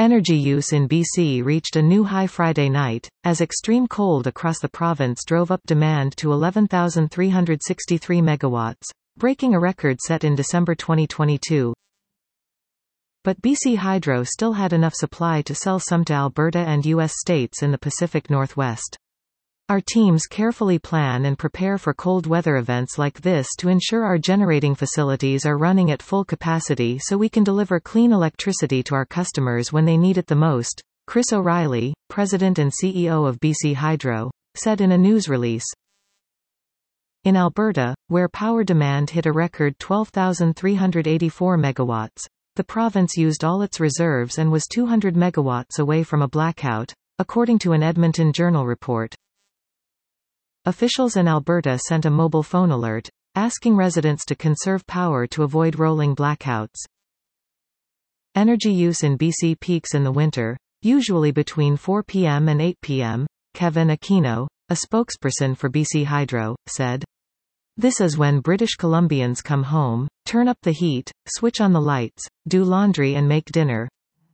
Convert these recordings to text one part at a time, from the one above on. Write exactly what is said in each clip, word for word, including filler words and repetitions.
Energy use in B C reached a new high Friday night, as extreme cold across the province drove up demand to eleven thousand three hundred sixty-three megawatts, breaking a record set in December twenty twenty-two. But B C Hydro still had enough supply to sell some to Alberta and U S states in the Pacific Northwest. Our teams carefully plan and prepare for cold weather events like this to ensure our generating facilities are running at full capacity so we can deliver clean electricity to our customers when they need it the most, Chris O'Reilly, President and C E O of B C Hydro, said in a news release. In Alberta, where power demand hit a record twelve thousand three hundred eighty-four megawatts, the province used all its reserves and was two hundred megawatts away from a blackout, according to an Edmonton Journal report. Officials in Alberta sent a mobile phone alert, asking residents to conserve power to avoid rolling blackouts. Energy use in B C peaks in the winter, usually between four p m and eight p m, Kevin Aquino, a spokesperson for B C Hydro, said. This is when British Columbians come home, turn up the heat, switch on the lights, do laundry and make dinner.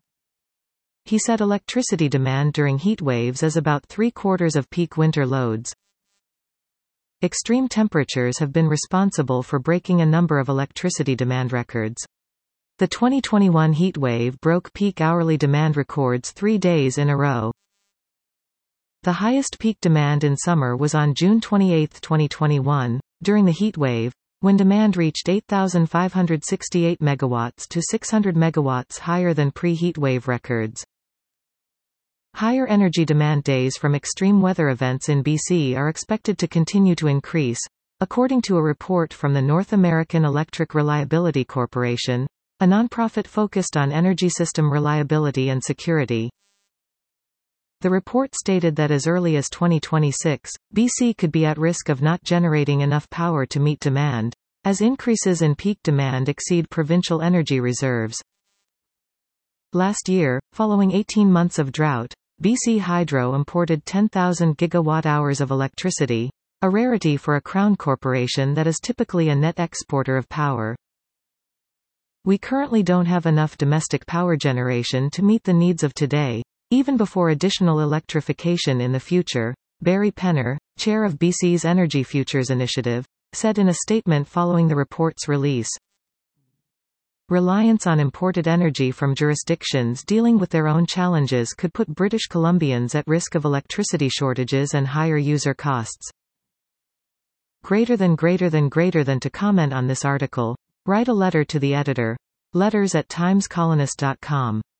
He said electricity demand during heat waves is about three-quarters of peak winter loads. Extreme temperatures have been responsible for breaking a number of electricity demand records. The twenty twenty-one heat wave broke peak hourly demand records three days in a row. The highest peak demand in summer was on June twenty-eighth, twenty twenty-one, during the heat wave, when demand reached eight thousand five hundred sixty-eight megawatts to six hundred megawatts higher than pre-heat wave records. Higher energy demand days from extreme weather events in B C are expected to continue to increase, according to a report from the North American Electric Reliability Corporation, a nonprofit focused on energy system reliability and security. The report stated that as early as twenty twenty-six, B C could be at risk of not generating enough power to meet demand, as increases in peak demand exceed provincial energy reserves. Last year, following eighteen months of drought, B C Hydro imported ten thousand gigawatt-hours of electricity, a rarity for a Crown corporation that is typically a net exporter of power. We currently don't have enough domestic power generation to meet the needs of today, even before additional electrification in the future, Barry Penner, chair of B C's Energy Futures Initiative, said in a statement following the report's release. Reliance on imported energy from jurisdictions dealing with their own challenges could put British Columbians at risk of electricity shortages and higher user costs. Greater than greater than greater than to comment on this article, write a letter to the editor. Letters at times colonist dot com.